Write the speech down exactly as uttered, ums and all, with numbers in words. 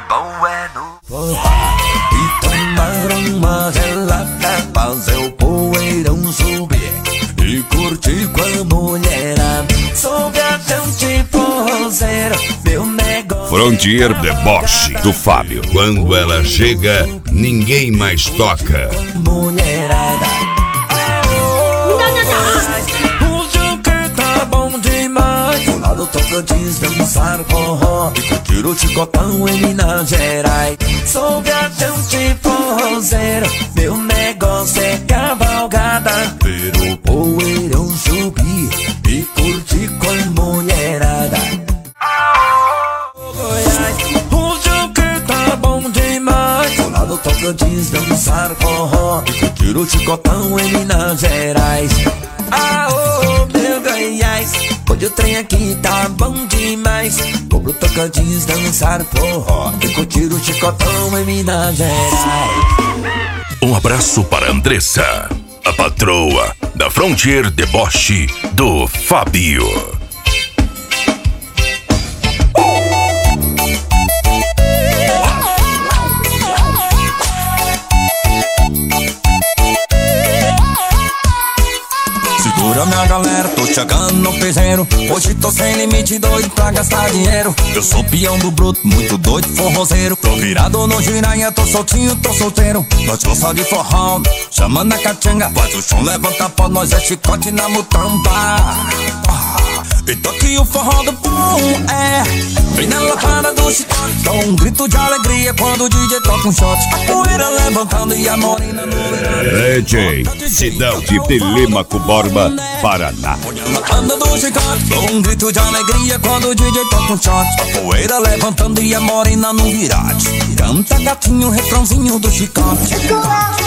bom é no forró. E tomar uma gelada, fazer o poeirão subir e curtir com a mulherada. Sou viajante forrozeiro, meu negócio. Frontier Deboche do Fábio. Quando ela chega, ninguém mais toca. Mulherada. O que tá bom demais. Do lado Tocantins dançar forró e curtir o chicotão em Minas Gerais. Sou viajante forrozeiro, meu negócio é cavalgada. Ver o poeirão subir e curtir com a mulherada. O que tá bom demais. Do lado Tocantins dançar forró e curtir o chicotão em Minas Gerais. Ah, oh, meu Goiás, hoje o trem aqui tá bom demais. Vou pro Tocantins dançar forró e curtir o chicotão em Minas Gerais. Um abraço para Andressa, a patroa da Frontier Deboche do Fábio. Segura minha galera, tô chegando no piseiro. Hoje tô sem limite, doido pra gastar dinheiro. Eu sou peão do bruto, muito doido, forrozeiro. Tô virado no giraia, tô soltinho, tô solteiro. Nós gosta de forró, chama na catinga. Faz o chão, levanta pra nós, é chicote na mutamba. E toque o forró do bom, é. Vem na lapada do chicote, dá um grito de alegria quando o D J toca um shot. A poeira levantando e a morena no D J, Sidão de Telêmaco Borba, Paraná. Lapada do chicote, dá um grito de alegria quando o D J toca um shot. A poeira levantando e a morena no virate. Canta gatinho, refrãozinho do chicote.